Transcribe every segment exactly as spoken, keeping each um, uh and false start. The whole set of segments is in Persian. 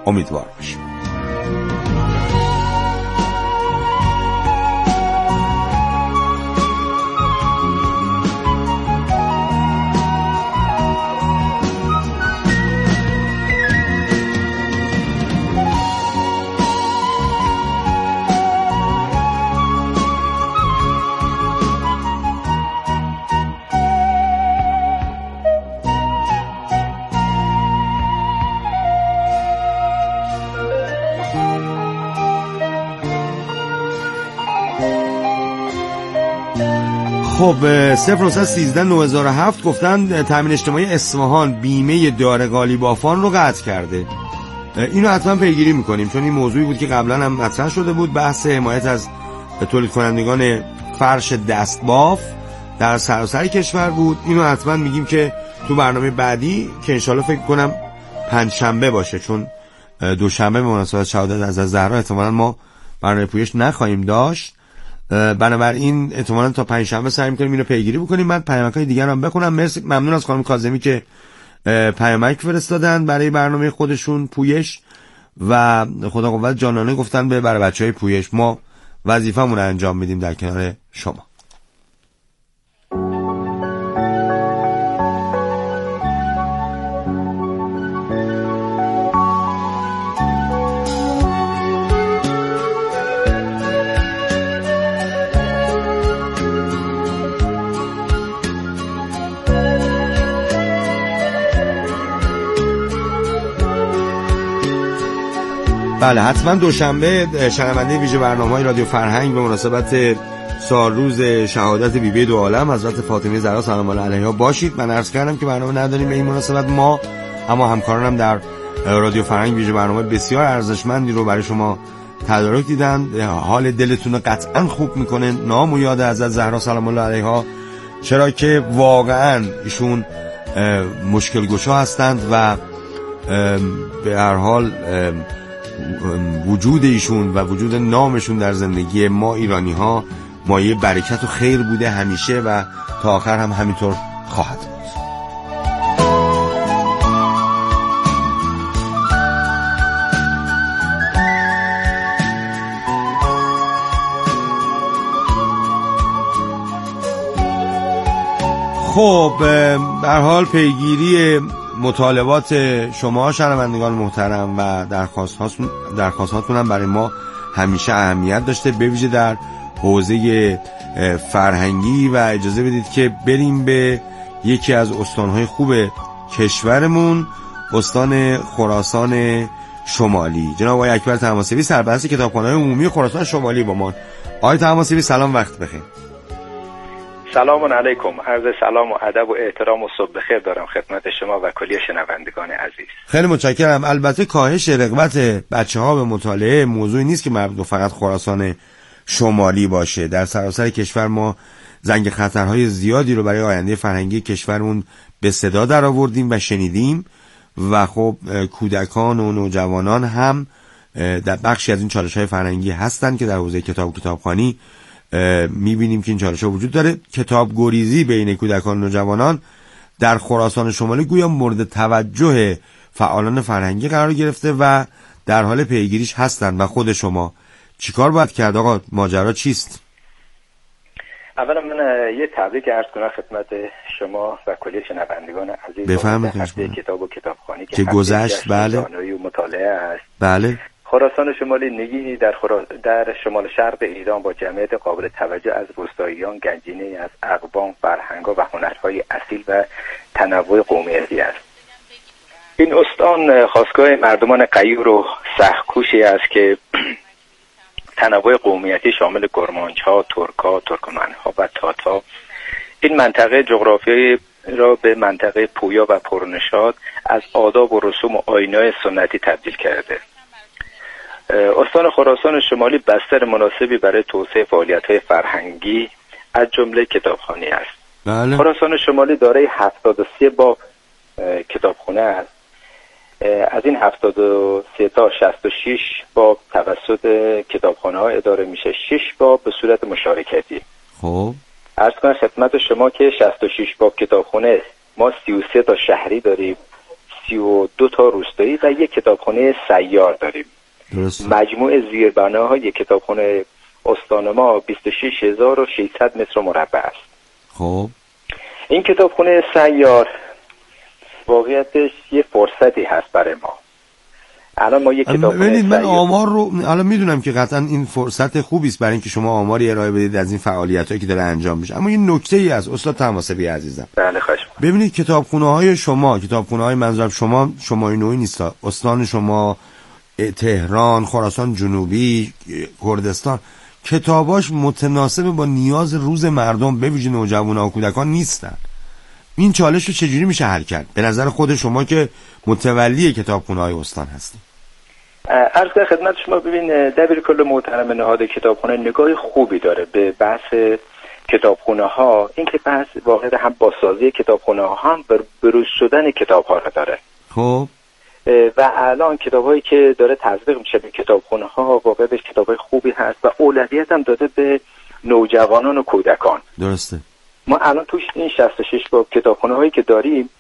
امیدوار باشیم. خب صفر نهصد و سیزده نه هزار و هفت گفتن تامین اجتماعی اصفهان بیمه دار قالیبافان رو قطع کرده. اینو حتما پیگیری میکنیم چون این موضوعی بود که قبلا هم مطرح شده بود، بحث حمایت از تولید کنندگان فرش دستباف در سراسر کشور بود. اینو حتما میگیم که تو برنامه بعدی که انشالله فکر کنم پنجشنبه باشه، چون دوشنبه به مناسبت شهادت از زهرا احتمالاً ما برنامه پویش نخواهیم داشت. بنابراین احتمالاً تا پنجشنبه سعی می‌کنیم اینو پیگیری بکنیم. من پیامک‌های دیگر رو هم بخونم. مرسی، ممنون از خانم کاظمی که پیامک فرستادن برای برنامه خودشون پویش و خدا قوت جانانه گفتن به برای بچهای پویش ما وظیفه‌مون رو انجام میدیم در کنار شما. بله حتما دوشنبه شنونده ویژه برنامه‌های رادیو فرهنگ به مناسبت سالروز شهادت بیبی دو عالم حضرت فاطمه زهرا سلام الله علیها باشید. من عرض کردم که برنامه نداریم به این مناسبت ما، اما همکارانم در رادیو فرهنگ ویژه برنامه بسیار ارزشمندی رو برای شما تدارک دیدن. حال دلتون رو قطعا خوب میکنه نام و یاد حضرت زهرا سلام الله علیها، چرا که واقعا ایشون مشکل گشا هستند و به هر حال وجود ایشون و وجود نامشون در زندگی ما ایرانی ها مایه برکت و خیر بوده همیشه و تا آخر هم همینطور خواهد بود. خب به هر حال پیگیری مطالبات شما شنوندگان محترم و درخواست‌هاتون درخواست‌هاتون هم برای ما همیشه اهمیت داشته، به ویژه در حوزه فرهنگی. و اجازه بدید که بریم به یکی از استان‌های خوب کشورمون، استان خراسان شمالی. جناب آقای اکبر طماسبی سرپرست کتابخانه‌های عمومی خراسان شمالی با ما. آقای طماسبی سلام، وقت بخیر. سلام علیکم، عرض سلام و ادب و احترام و صبح بخیر دارم خدمت شما و کلیه شنوندگان عزیز. خیلی متشکرم. البته کاهش رغبت بچه‌ها به مطالعه موضوعی نیست که مربوط فقط خراسان شمالی باشه. در سراسر کشور ما زنگ خطرهای زیادی رو برای آینده فرهنگی کشورمون به صدا در آوردیم و شنیدیم و خب کودکان و نوجوانان هم در بخشی از این چالش‌های فرهنگی هستن که در حوزه کتاب و کتابخوانی میبینیم که این چالش‌ها وجود داره. کتاب گریزی بین کودکان و نوجوانان در خراسان شمالی گویا مورد توجه فعالان فرهنگی قرار گرفته و در حال پیگیریش هستن. و خود شما چیکار باید کرد آقا؟ ماجرا چیست؟ اولا من یه تبریک عرض کنم خدمت شما و کلیه شنوندگان عزیز. بفرمایید. هفته کتاب و کتابخوانی که گذشت. بله. و مطالعه است. بله. خراسان شمالی نگینی در, خرا... در شمال شرق ایران با جمعیت قابل توجه از روستاییان، گنجینه‌ای از اقوام، فرهنگ‌ها و هنرهای اصیل و تنوع قومیتی است. این استان خاستگاه مردمان غیور و سخت‌کوشی است که تنوع قومیتی شامل گرمانچ‌ها، ترک‌ها، ترکمن‌ها و تاتا این منطقه جغرافیایی را به منطقه پویا و پرنشاط از آداب و رسوم و آیین‌های سنتی تبدیل کرده. استان خراسان شمالی بستر مناسبی برای توسعه فعالیت‌های فرهنگی از جمله کتابخوانی است. بله. خراسان شمالی دارای هفتاد و سه باب کتابخانه است. از این هفتاد و سه تا شصت و شش باب توسط کتابخانه‌ها اداره میشه، شش باب به صورت مشارکتی. خب عرض کنم خدمت شما که شصت و شش باب کتابخانه ما سی و سه تا شهری داریم، سی و دو تا روستایی و یک کتابخانه سیار داریم. درست. مجموع زیربناهای کتابخانه استان ما بیست و شش هزار و ششصد متر مربع است. خب این کتابخانه سیار واقعیتش یه فرصتی هست برای ما. الان ما یک کتابخانه ببینید من سیار... آمار رو الان میدونم که قطعا این فرصت خوبی است برای اینکه شما آماری ارائه بدید از این فعالیتایی که داره انجام میشه، اما این نکته ای است استاد طماسبی عزیزم. بله خواهش می‌کنم. ببینید کتابخونه‌های شما، کتابخونه‌های منظورم شما شما نوعی نیست، استان شما، تهران، خراسان جنوبی، کردستان، کتاباش متناسب با نیاز روز مردم به ویژه نوجوانان و کودکان نیستن. این چالش رو چجوری میشه حل کرد به نظر خود شما که متولی کتابخونه‌های استان هستید؟ عرض کنم خدمت شما، ببین دبیر کل محترم نهاد کتابخانه نگاه خوبی داره به بحث کتابخونه ها. این که بحث واقعا هم بازسازی کتابخونه ها هم بروز شدن کتاب ها رو داره. خب و الان کتابایی که داره تزریق میشه به کتابخونه ها واقعا به کتابای خوبی هست و اولویت هم داده به نوجوانان و کودکان. درسته. ما الان توش این شصت و شش باب کتابخونه هایی که داریم،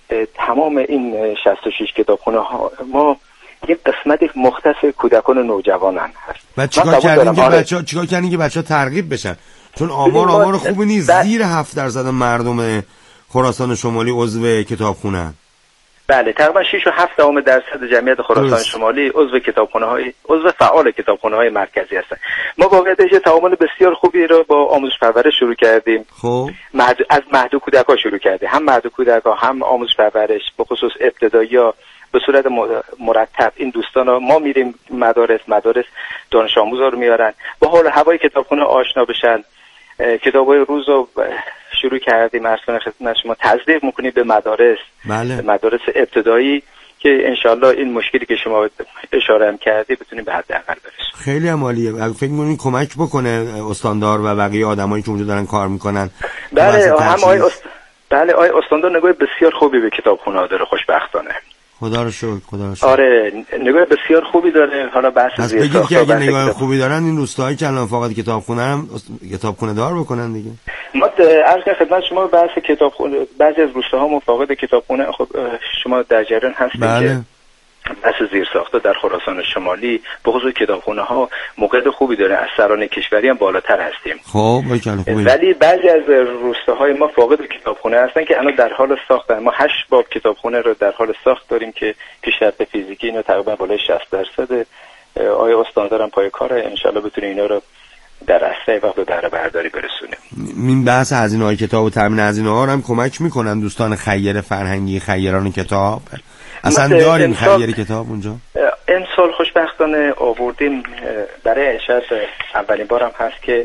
تمام این شصت و شش کتابخونه ها ما یک قسمت مختص کودکان و نوجوانان هست. و چیکار کردین که بچه‌ها چیکار کردین که بچه‌ها ترغیب بشن؟ چون آمار آمار خوبی نیست. ب... زیر هفت درصد مردم خراسان شمالی عضو کتابخونه. بله تقریبا شش و هفت دهم درصد جمعیت خراسان درست. شمالی عضو کتابخونه‌های عضو فعال کتابخونه‌های مرکزی هستند. ما واقعا یه تعامل بسیار خوبی رو با آموزش پرورش شروع کردیم. خب مهد... از مهد کودک‌ها شروع کردیم، هم مهد کودک‌ها هم آموزش پرورش به خصوص ابتدایی‌ها به صورت مرتب. این دوستان ها ما میریم مدارس مدارس دانش آموزا رو میارن با حال هوای کتابخونه آشنا بشن. کتابای روز رو شروع کردیم ارسال خدمت شما تزریق میکنیم به مدارس. بله. مدارس ابتدایی که انشالله این مشکلی که شما اشاره هم کردی بتونیم به حداقل برسیم. خیلی عالیه. فکر می‌کنین کمک بکنه استاندار و بقیه آدمایی که اونجا دارن کار میکنن؟ بله هم آقای است... بله آقای استاندار نگاه بسیار خوبی به کتابخونه داره خوشبختانه. خدا رو شکر. خدا رو شکر. آره نگاه بسیار خوبی داره. حالا بحث زیر بگید که اگه نگاه کتاب... خوبی دارن این روستاهایی که الان فقط کتابخونه هم کتابخونه دار بکنن دیگه. ما عرض کنم خدمت شما بحث کتابخونه بعضی از روستاها مفاقد کتابخونه خب شما در جریان هستید. بله. که بحث زیرساخته در خراسان شمالی به خصوص کتابخونه ها موقعیت خوبی داره، از سران کشوری هم بالاتر هستیم. خب خوبه. ولی بعضی از روستاهای ما فاقد کتابخونه هستن که الان در حال ساختن. ما هشت باب کتابخونه رو در حال ساخت داریم که پیشرفت فیزیکی اینا تقریبا بالای شصت درصد. آقای استاندارم پای کاره، ان شاءالله بتونیم اینا رو در اسرع وقت به بهره برداری برسونیم. این بحث هزینه‌های کتاب و تامین هزینه‌ها هم کمک میکنن دوستان خیر فرهنگی، خیران کتاب. اصلا داریم خیر کتاب اونجا؟ امسال خوشبختانه آوردیم برای شاید اولین بار هم هست که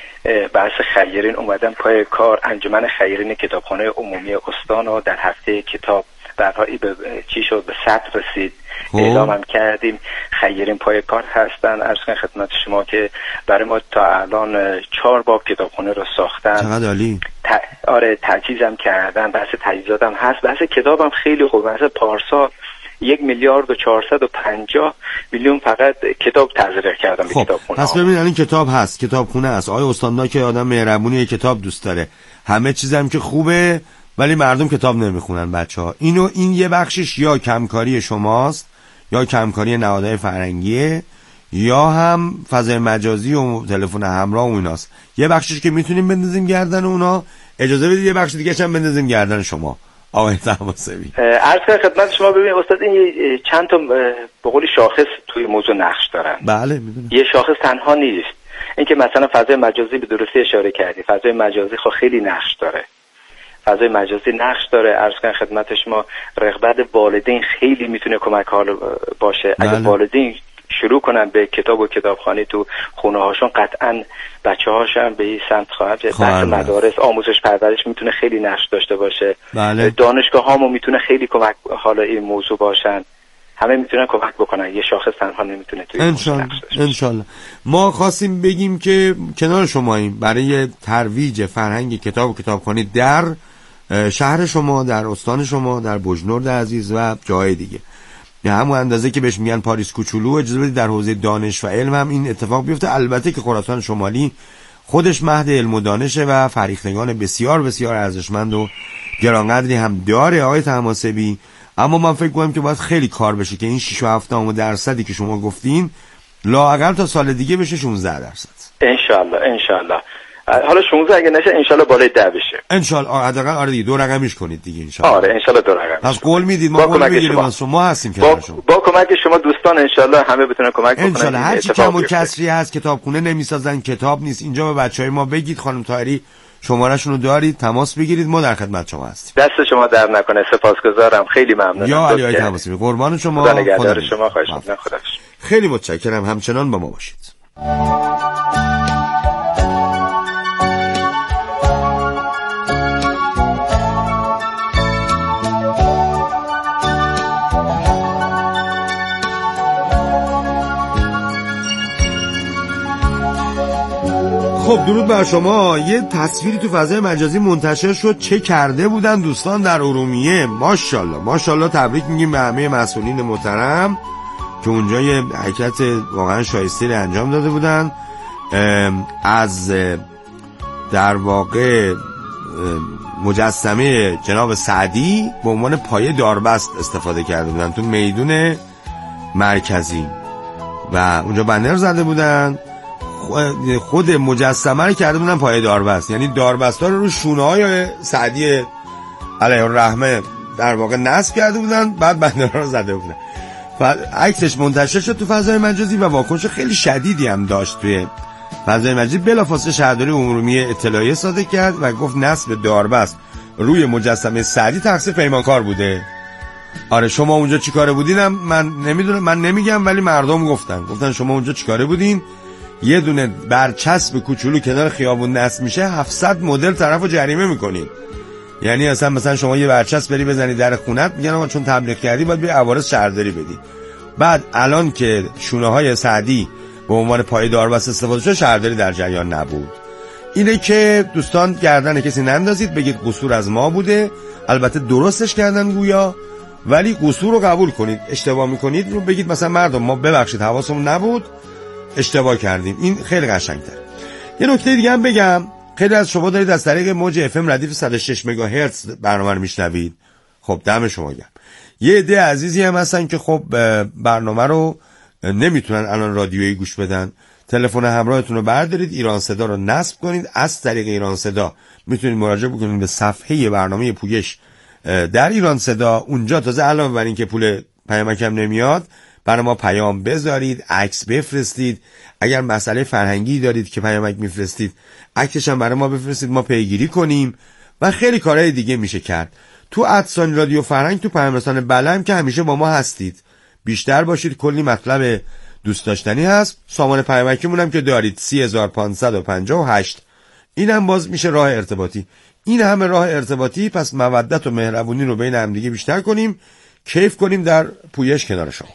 بحث خیرین اومدن پای کار. انجمن خیرین کتابخانه عمومی استان و در هفته کتاب برهایی به چی شد به صد رسید. اعلام هم کردیم خیرین پای کار هستن. عرض کنم خدمت شما که برای ما تا الان چهار باب کتابخانه رو ساختن. چقدر عالی. ت... آره تجهیز هم کردن. بحث تجهیزات هم هست. بحث کتاب هم خیلی خوب. مثلا پارسال یک میلیارد و چهارصد و پنجاه میلیون فقط کتاب تزریق کردن به خب. کتابخونه. پس ببینید این کتاب هست، کتابخونه است. آقای استاندار که آدم مهربونی کتاب دوست داره، همه چیزم که خوبه، ولی مردم کتاب نمیخونن بچه‌ها. اینو این یه بخشش یا کمکاری شماست یا کمکاری نهادهای فرهنگیه یا هم فضای مجازی و تلفن همراه و ایناست. یه بخشش که میتونیم بندازیم گردن اونا، اجازه بدید یه بخش دیگه هم بندازیم گردن شما آقای طماسبی. عرض کنم خدمت شما ببینید استاد این چند تا به قول شاخص توی موضوع نقش دارن. بله میدونم. یه شاخص تنها نیست. اینکه مثلا فضای مجازی به درستی اشاره کردی، فضای مجازی خب خیلی نقش داره. فضای مجازی نقش داره. عرض کنم خدمت شما رغبت والدین خیلی میتونه کمک حال باشه. بله. اگه والدین شروع کنن به کتاب و کتابخوانی تو خونه هاشون قطعا بچه هاشون به این سمت خواهد رفت. بحث مدارس آموزش پرورش میتونه خیلی نقش داشته باشه. بله. دانشگاه ها میتونه خیلی کمک حالا این موضوع باشن. همه میتونن کمک بکنن. یه شاخص تنها نمیتونه توی انشالله. انشالله. ما خواستیم بگیم که کنار شماییم برای ترویج فرهنگ کتاب و کتابخوانی در شهر شما، در استان شما، در بجنورد عزیز و جای دیگه. به همون اندازه که بهش میگن پاریس کوچولو، اجازه بدید در حوزه دانش و علم هم این اتفاق بیفته. البته که خراسان شمالی خودش مهد علم و دانشه و فرهیختگان بسیار بسیار ارزشمند و گرانقدری هم داره. آقای طماسبی اما من فکر کنم که باید خیلی کار بشه که این شش و هفت درصدی که شما گفتین لااقل تا سال دیگه بشه شانزده درصد. انشالله انشالله. حالا شانزده اگه نشه انشالله بالای ده بشه. انشالله. حداقل آره دیگه دو رقمیش کنید دیگه انشالله. آره انشالله دو رقمی. پس قول میدید ما قول میگیریم از شما هستیم که با, با کمک شما دوستان انشالله همه بتونن کمک بکنن. انشالله. هر چی کم و کسری هست کتابخونه نمیسازن، کتاب نیست، اینجا به بچهای ما بگید. خانم طاهری شماره‌شون رو دارید، تماس بگیرید، ما در خدمت شما هستیم. دست شما در نکنه. سپاسگزارم. خیلی ممنونم. یا علی تماسی قربان شما. خدا نگهدار شما. خواهش می‌کنم. خدا. خیلی متشکرم. همچنان با ما باشید. خب درود بر شما. یه تصویری تو فضای مجازی منتشر شد چه کرده بودن دوستان در ارومیه. ماشاءالله ماشاءالله. تبریک میگیم به همه مسئولین محترم که اونجا یه حرکت واقعا شایسته انجام داده بودن. از در واقع مجسمه جناب سعدی به عنوان پایه داربست استفاده کرده بودن تو میدون مرکزی و اونجا بنر زده بودن. خود مجسمه رو کرده بودن پایه داربست، یعنی داربستا رو رو شونه‌های سعدی علیه الرحمه در واقع نصب کرده بودن، بعد بندرها رو زده بودن. و عکسش منتشر شد تو فضای مجازی و واکنش خیلی شدیدی هم داشت توی فضای مجازی. بلافاصله شهرداری ارومیه اطلاعیه صادر کرد و گفت نصب داربست روی مجسمه سعدی تقصیر پیمانکار بوده. آره شما اونجا چیکاره بودینم من نمیدونم، من نمیگم، ولی مردم گفتن گفتن شما اونجا چیکاره بودین. یه دونه برچسب کوچولو کنار خیابون نصب میشه هفتصد مدل طرفو جریمه میکنین. یعنی اصلا مثلا شما یه برچسب بری بزنی در خونت میگن آقا چون تبلیغ کردی باید بری عوارض شهرداری بدی. بعد الان که شونه های سعدی به عنوان پایه داربست استفاده شده شهرداری در جریان نبود. اینه که دوستان گردن کسی نندازید بگید قصور از ما بوده. البته درستش کردن گویا، ولی قصور رو قبول کنید. اشتباه میکنید رو بگید مثلا مردم ما ببخشید حواسمون نبود اشتباه کردیم. این خیلی قشنگ‌تره. یه نکته دیگه هم بگم، خیلی از شما دارید از طریق موج اف ام ردیف صد و شش مگاهرتز برنامه رو میشنوید. خب دم شما گرم. یه عده عزیزی هم هستن که خب برنامه رو نمیتونن الان رادیویی گوش بدن. تلفن همراهتون رو بردارید، ایران صدا رو نصب کنید. از طریق ایران صدا میتونید مراجعه بکنید به صفحه برنامه پویش در ایران صدا. اونجا تازه علاوه بر این که پول پیامک هم نمیاد، برای ما پیام بذارید، عکس بفرستید. اگر مسئله فرهنگی دارید که پیامک میفرستید عکسش هم برای ما بفرستید، ما پیگیری کنیم و خیلی کارهای دیگه میشه کرد. تو ادسان رادیو فرهنگ تو پیام رسان بلم که همیشه با ما هستید، بیشتر باشید، کلی مطلب دوست داشتنی هست. سامان پیامکیمون هم که دارید سی هزار و پانصد و پنجاه و هشت. اینم باز میشه راه ارتباطی. این همه راه ارتباطی، پس مودت و مهربونی رو بین هم دیگه بیشتر کنیم، کیف کنیم در پویش کنار شما.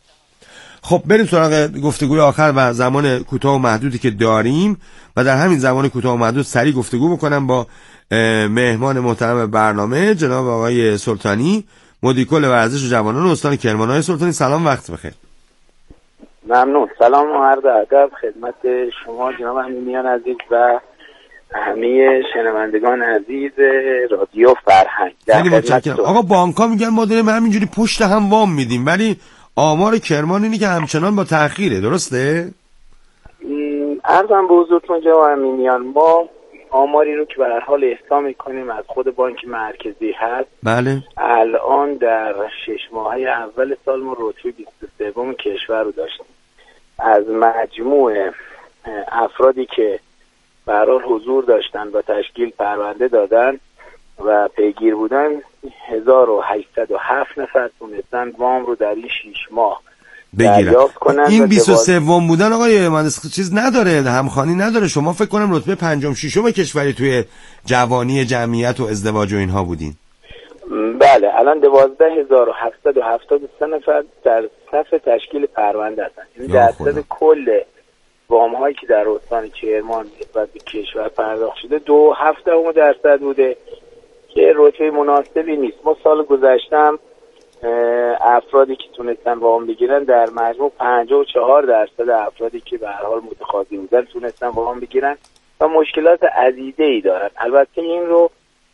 خب بریم سراغ گفتگوی آخر و زمان کوتاه و محدودی که داریم و در همین زمان کوتاه و محدود سریع گفتگو بکنم با مهمان محترم برنامه جناب آقای سلطانی، مدیر کل ورزش جوانان استان کرمان. آقای سلطانی سلام، وقت بخیر. ممنون. سلام و عرض ادب خدمت شما جناب امینیان عزیز و همه شنوندگان عزیز رادیو فرهنگ. خیلی متشکرم. آقا بانک‌ها میگن ما داریم همینجوری پشت هم وام میدیم، ولی آمار کرمان اینی که همچنان با تأخیره، درسته؟ عرضم به حضورتون جناب امینیان، ما آماری رو که به هر حال احصا میکنیم از خود بانک مرکزی هست. بله. الان در شش ماهه اول سال ما رتبه بیست و سوم کشور رو داشتیم. از مجموع افرادی که به هر حال حضور داشتن و تشکیل پرونده دادن و پیگیر بودن، هزار و هشتصد و هفت نفر تونستن وام رو در این شش ماه دریافت کنن. این بیست و سه وام بودن آقای مهندس چیز نداره، همخوانی نداره. شما فکر کنم رتبه پنجم ششم کشوری توی جوانی جمعیت و ازدواج و اینها بودین. بله، الان دوازده هزار و هفتصد و هفتاد و سه نفر در صف تشکیل پرونده هستن. این درصد کل وام هایی که در استان کرمان نسبت به کشور پرداخت شده دو هفتم درصد بوده که رتبه مناسبی نیست. ما سال گذشتم افرادی که تونستن وام بگیرن در مجموع پنجاه و چهار درصد افرادی که به هر حال متقاضی بودن تونستن وام بگیرن و مشکلات عدیده‌ای دارن. البته این رو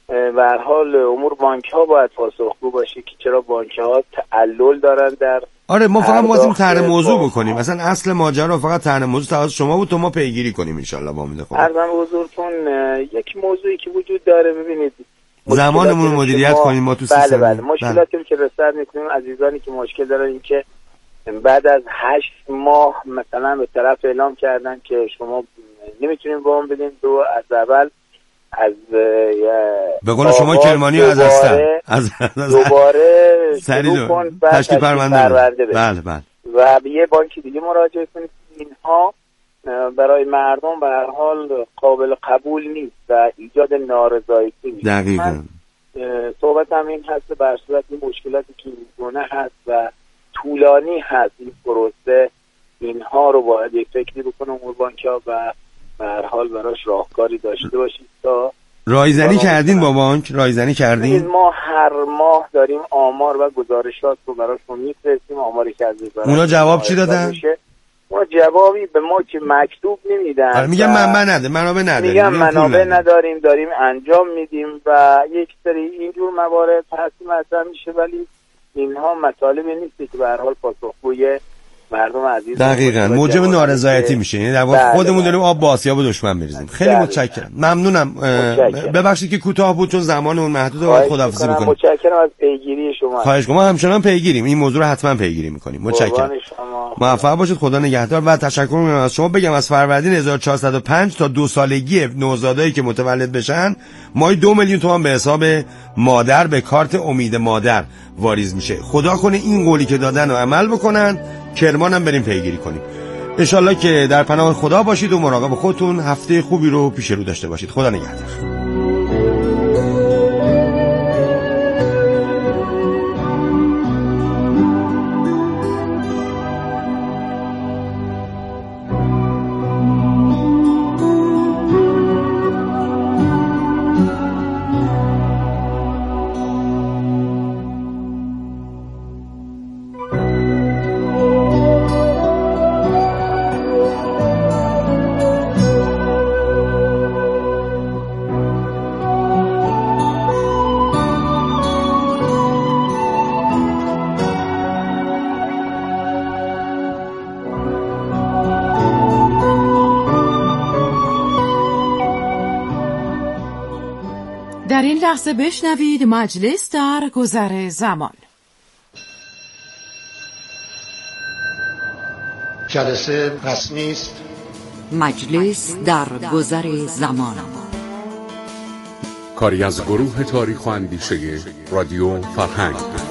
به هر حال امور بانک ها باید پاسخگو باشه که چرا بانک ها تعلل دارن در آره ما فقط می‌خواستیم طرح موضوع بکنیم، مثلا اصل ماجرا فقط طرح موضوع توسط شما بود، تو ما پیگیری کنیم ان شاء الله با امید خدا. عرضم حضورتون یک موضوعی که وجود داره، ببینید زمانمون مدیریت کنیم ما تو سیستم. بله بله مشکلاتی که رصد می‌کنیم عزیزانی که مشکل دارن این که بعد از هشت ماه مثلا به طرف اعلام کردن که شما نمیتونین وام بدین، دو از اول از به قول شما کرمانی از هستن از دوباره شروع کن تشکیل پرونده بله بله و به یه بانک دیگه مراجعه کنید. اینها برای مردم به هر حال قابل قبول نیست و ایجاد نارضایتی میشه. دقیقاً صحبت هم این هست بر صورت این مشکلاتی که این گونه هست و طولانی هست این پروسه، اینها رو باید یک فکری بکنه امور بانک‌ها و به هر حال براش راهکاری داشته باشید. تا رایزنی کردین با بانک؟ رایزنی کردین؟ ما هر ماه داریم آمار و گزارشات رو براشون میفرستیم، آماری که از وزارت. اونا جواب چی دادن؟ ما جوابی به ما که مکتوب نمیدن. میگم منبع نده، منابع نداریم. میگم منابع نداریم، داریم انجام میدیم و یک سری اینجور موارد هست مطرح میشه، ولی اینها مطالبی نیست که به هر حال پاسخگوی مردم عزیز دقیقاً موجب نارضایتی میشه. یعنی در واقع خودمون داریم آب با آسیاب دشمن میریزیم. خیلی متشکرم، ممنونم. ببخشید که کوتاه بود چون زمانمون محدوده، باید خداحافظی بکنیم. متشکرم از پیگیری شما. خواهش می‌کنم، ما همچنان پیگیریم، این موضوع رو حتما پیگیری می‌کنیم. متشکرم، موفق باشید، خدا نگهدار. و تشکر می‌کنم از شما. بگم از فروردین هزار و چهارصد و پنج تا دو سالگی نوزادایی که متولد بشن ماهی دو میلیون تومان به حساب مادر به کارت امید مادر واریز میشه. خدا کنه این قولی که دادن رو عمل بکنن، کرمان هم بریم پیگیری کنیم. انشالله که در پناه خدا باشید و مراقب خودتون. هفته خوبی رو پیش رو داشته باشید. خدا نگهدار. در این لحظه بشنوید مجلس در گذر زمان. جلسه رسمی است. مجلس در گذر زمان، کاری از گروه تاریخ و اندیشه رادیو فرهنگ.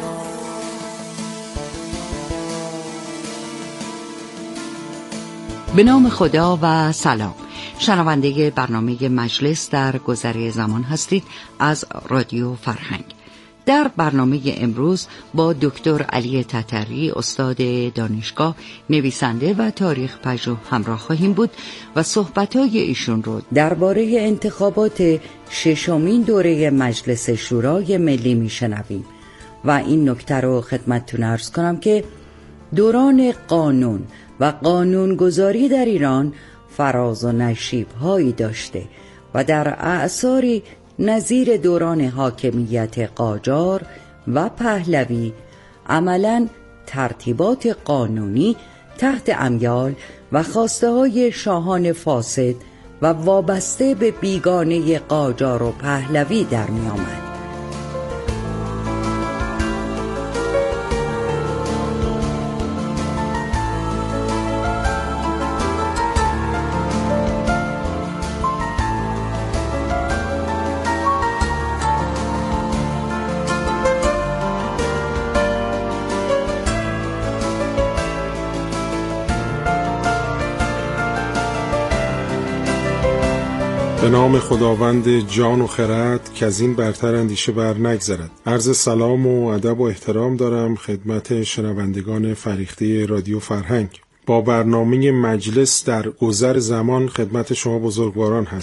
به نام خدا و سلام. شنونده برنامه مجلس در گذر زمان هستید از رادیو فرهنگ. در برنامه امروز با دکتر علی تتری، استاد دانشگاه، نویسنده و تاریخ پژوه همراه خواهیم بود و صحبت‌های ایشون رو درباره انتخابات ششمین دوره مجلس شورای ملی میشنویم و این نکته رو خدمتتون عرض کنم که دوران قانون و قانونگذاری در ایران فراز و نشیب‌هایی داشته و در اعصاری نظیر دوران حاکمیت قاجار و پهلوی عملاً ترتیبات قانونی تحت امیال و خواسته‌های شاهان فاسد و وابسته به بیگانه قاجار و پهلوی در می آمد. به نام خداوند جان و خرد که از این برتر اندیشه بر نگذرد. عرض سلام و ادب و احترام دارم خدمت شنوندگان فریخته رادیو فرهنگ. با برنامه مجلس در گذر زمان خدمت شما بزرگواران هستیم.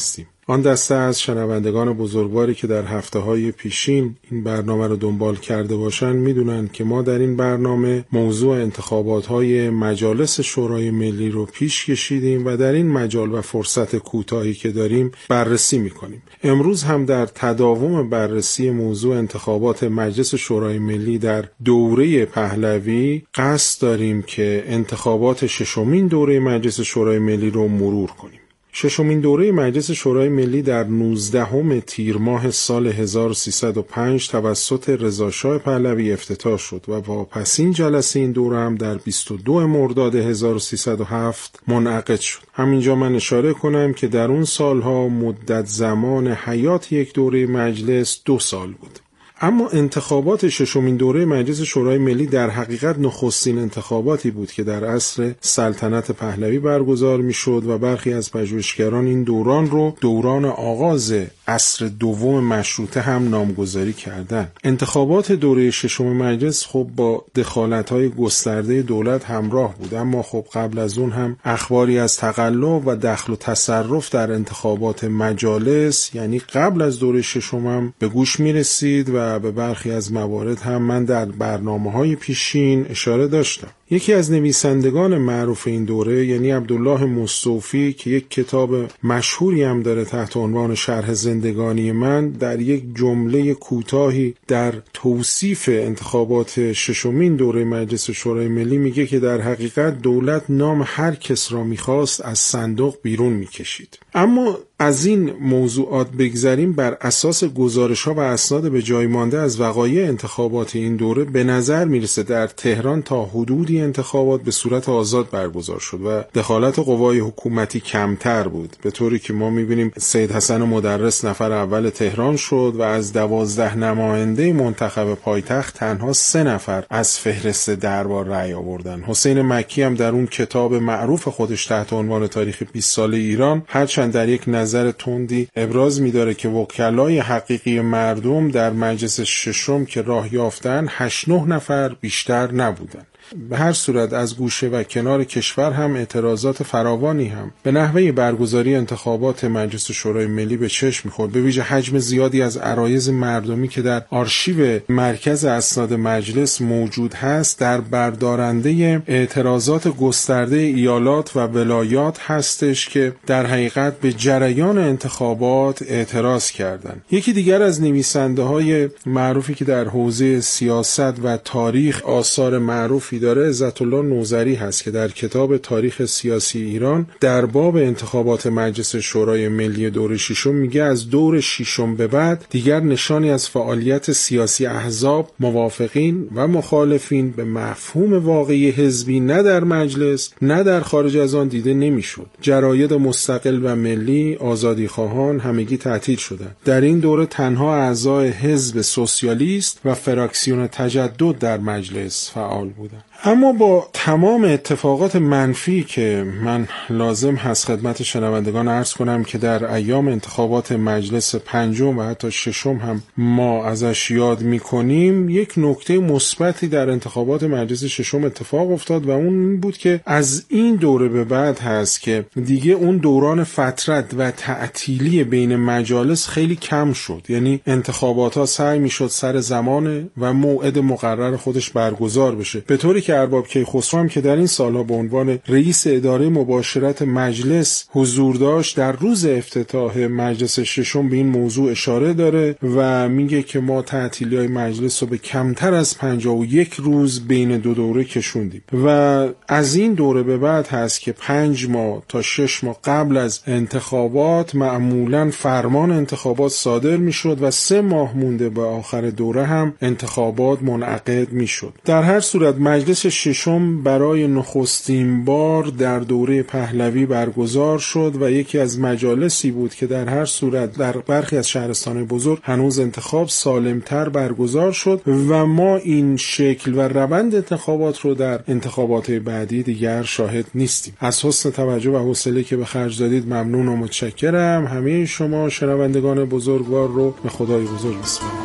آن دسته از شنوندگان بزرگواری که در هفته‌های پیشین این برنامه رو دنبال کرده باشند میدونن که ما در این برنامه موضوع انتخابات‌های مجالس شورای ملی رو پیش کشیدیم و در این مجال و فرصت کوتاهی که داریم بررسی می‌کنیم. امروز هم در تداوم بررسی موضوع انتخابات مجلس شورای ملی در دوره پهلوی قصد داریم که انتخابات ششمین دوره مجلس شورای ملی رو مرور کنیم. ششمین دوره مجلس شورای ملی در نوزدهم تیر ماه سال هزار و سیصد و پنج توسط رضاشاه پهلوی افتتاح شد و واپسین جلسه این دوره هم در بیست و دو مرداد هزار و سیصد و هفت منعقد شد. همینجا من اشاره کنم که در اون سالها مدت زمان حیات یک دوره مجلس دو سال بود. اما انتخابات ششمین دوره مجلس شورای ملی در حقیقت نخستین انتخاباتی بود که در عصر سلطنت پهلوی برگزار میشد و برخی از پژوهشگران این دوران رو دوران آغاز عصر دوم مشروطه هم نامگذاری کردند. انتخابات دوره ششم مجلس خب با دخالت‌های گسترده دولت همراه بود، اما خب قبل از اون هم اخباری از تقلب و دخل و تصرف در انتخابات مجالس یعنی قبل از دوره ششم هم به گوش میرسید و به برخی از موارد هم من در برنامه‌های پیشین اشاره داشتم. یکی از نویسندگان معروف این دوره یعنی عبدالله مستوفی که یک کتاب مشهوری هم داره تحت عنوان شرح زندگانی من، در یک جمله کوتاهی در توصیف انتخابات ششمین دوره مجلس شورای ملی میگه که در حقیقت دولت نام هر کس را میخواست از صندوق بیرون میکشید. اما از این موضوعات بگذریم، بر اساس گزارش‌ها و اسناد به جای مانده از وقایع انتخابات این دوره به نظر میرسه در تهران تا حدودی انتخابات به صورت آزاد برگزار شد و دخالت قوای حکومتی کمتر بود، به طوری که ما میبینیم سید حسن مدرس نفر اول تهران شد و از دوازده نماینده منتخب پایتخت تنها سه نفر از فهرست دربار رأی آوردن. حسین مکی هم در اون کتاب معروف خودش تحت عنوان تاریخ بیست ساله ایران هرچند در یک نظر تندی ابراز می‌داره که وکلای حقیقی مردم در مجلس ششم که راه یافتن هشت نه نفر بیشتر نبودن. به هر صورت از گوشه و کنار کشور هم اعتراضات فراوانی هم به نحوه برگزاری انتخابات مجلس شورای ملی به چشم می‌خورد، به ویژه حجم زیادی از عرایض مردمی که در آرشیو مرکز اسناد مجلس موجود هست در بردارنده اعتراضات گسترده ایالات و ولایات هستش که در حقیقت به جریان انتخابات اعتراض کردند. یکی دیگر از نویسنده‌های معروفی که در حوزه سیاست و تاریخ آثار معروفی داره عزت الله نوذری هست که در کتاب تاریخ سیاسی ایران در باب انتخابات مجلس شورای ملی دور ششم میگه از دور ششم به بعد دیگر نشانی از فعالیت سیاسی احزاب، موافقین و مخالفین به مفهوم واقعی حزبی نه در مجلس نه در خارج از آن دیده نمیشد. جراید مستقل و ملی، آزادی خواهان همگی تعطیل شدند. در این دوره تنها اعضای حزب سوسیالیست و فراکسیون تجدد در مجلس فعال بودند. اما با تمام اتفاقات منفی که من لازم هست خدمت شنوندگان عرض کنم که در ایام انتخابات مجلس پنجم و حتی ششم هم ما ازش یاد میکنیم، یک نکته مثبتی در انتخابات مجلس ششم اتفاق افتاد و اون بود که از این دوره به بعد هست که دیگه اون دوران فترت و تعطیلی بین مجالس خیلی کم شد. یعنی انتخابات ها سعی میشد سر زمان و موعد مقرر خودش برگزار بشه، به طوری که ارباب کیخسرو هم که در این سالها به عنوان رئیس اداره مباشرت مجلس حضور داشت در روز افتتاح مجلس ششم به این موضوع اشاره داره و میگه که ما تعطیلی‌های مجلس رو به کمتر از پنجاه و یک روز بین دو دوره کشوندیم و از این دوره به بعد هست که پنج ماه تا شش ماه قبل از انتخابات معمولاً فرمان انتخابات صادر میشد و سه ماه مونده به آخر دوره هم انتخابات منعقد میشد. در هر صورت مجلس ششم برای نخستین بار در دوره پهلوی برگزار شد و یکی از مجالسی بود که در هر صورت در برخی از شهرستان‌های بزرگ هنوز انتخاب سالمتر برگزار شد و ما این شکل و روند انتخابات رو در انتخابات بعدی دیگر شاهد نیستیم. از حسن توجه و حوصله که به خرج دادید ممنون و متشکرم. همه شما شنوندگان بزرگوار رو به خدای بزرگ می‌سپارم.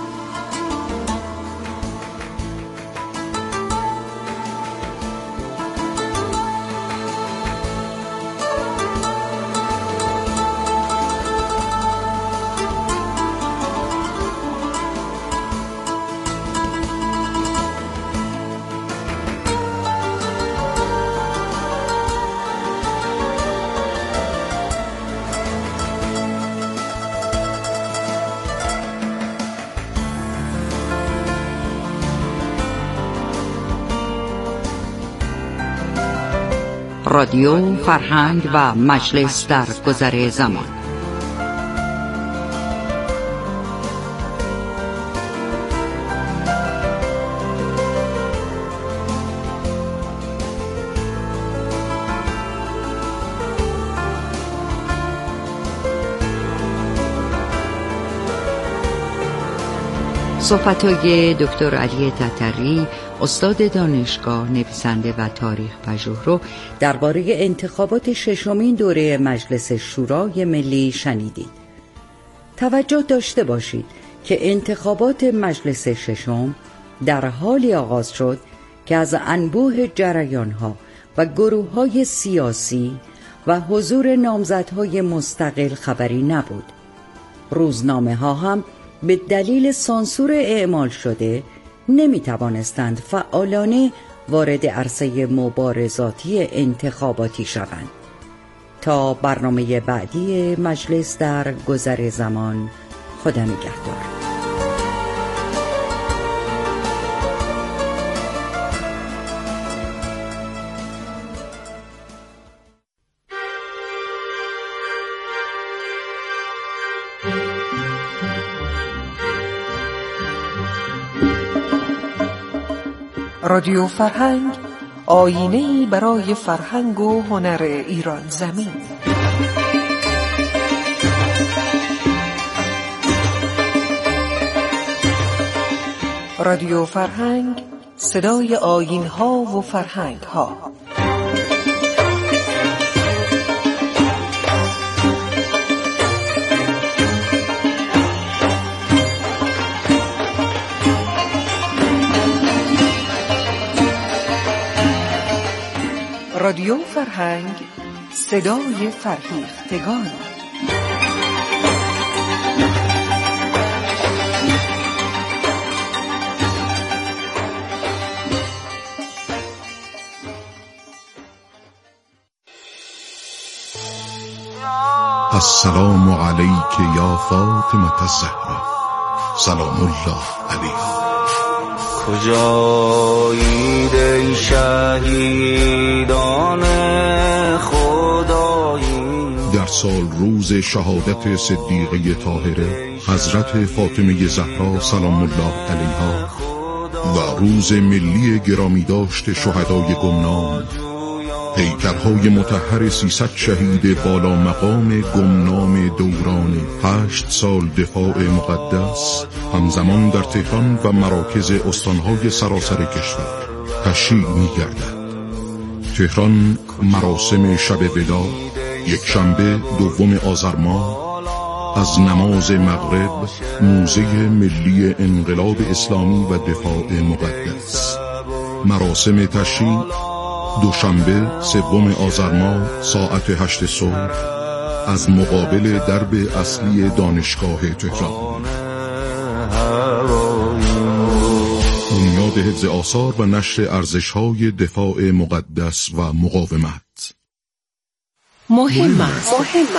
رادیو فرهنگ و مجلس در گذر زمان. صحبت‌های دکتر علی تتری، استاد دانشگاه، نویسنده و تاریخ پژوهرو درباره انتخابات ششمین دوره مجلس شورای ملی شنیدید. توجه داشته باشید که انتخابات مجلس ششم در حالی آغاز شد که از انبوه جریان‌ها و گروه‌های سیاسی و حضور نامزدهای مستقل خبری نبود. روزنامه‌ها هم به دلیل سانسور اعمال شده نمی توانستند فعالانه وارد عرصه مبارزاتی انتخاباتی شوند. تا برنامه بعدی مجلس در گذر زمان، خدا نگهدار. رادیو فرهنگ، آیینه‌ای برای فرهنگ و هنر ایران زمین. رادیو فرهنگ، صدای آیین‌ها و فرهنگ‌ها. رادیو فرهنگ، صدای فرهیختگان. السلام علیک یا فاطمة الزهرا، سلام الله علیها. کجایید ای شهیدان خدایی؟ در سال روز شهادت صدیقه طاهره حضرت فاطمه زهرا سلام الله علیها و روز ملی گرامی داشت شهدای گمنام، پیکرهای مطهر سیصد شهید بالا مقام گمنام دوران هشت سال دفاع مقدس همزمان در تهران و مراکز استانهای سراسر کشور تشییع می‌گردد. تهران مراسم شب وداع یک شنبه دوم آذر ماه از نماز مغرب موزه ملی انقلاب اسلامی و دفاع مقدس. مراسم تشییع دوشنبه سوم آذر ماه ساعت هشت صبح از مقابل درب اصلی دانشگاه تهران. بنیاد حفظ آثار و نشر ارزش‌های دفاع مقدس و مقاومت. مهم است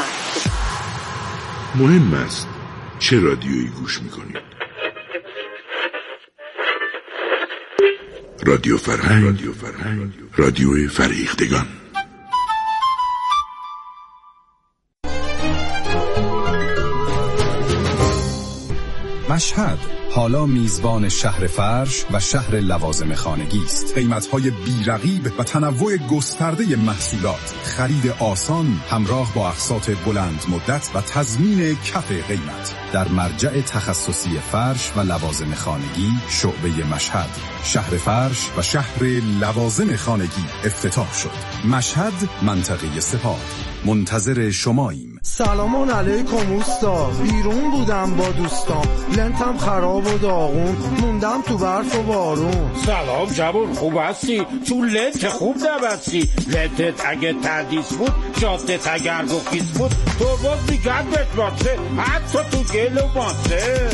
مهم است چه رادیویی گوش می‌کنید؟ رادیو فرهنگ، رادیو فرهنگ، رادیو فرهیختگان. مشهد حالا میزبان شهر فرش و شهر لوازم خانگی است. قیمت‌های بی‌رقیب و تنوع گسترده محصولات، خرید آسان همراه با اقساط بلند مدت و تضمین کف قیمت در مرجع تخصصی فرش و لوازم خانگی شعبه مشهد. شهر فرش و شهر لوازم خانگی افتتاح شد. مشهد، منطقه سپاه. منتظر شماییم. سلام علیکم اوستا، بیرون بودم با دوستان، لنتم خراب و داغون، موندم تو برف و بارون. سلام جوون، خوب هستی؟ تو لنت خوب نبستی. لنتت اگه تردیس بود، جادت اگر گفیز بود، تو باز میگرد بتماسه، حتی تو گل و ماسه.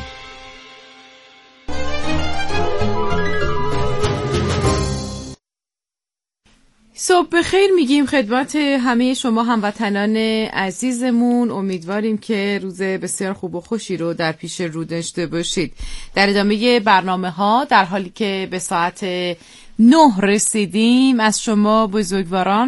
صبح بخیر میگیم خدمت همه شما هموطنان عزیزمون. امیدواریم که روز بسیار خوب و خوشی رو در پیش رو داشته باشید. در ادامه برنامه ها در حالی که به ساعت نه رسیدیم از شما بزرگواران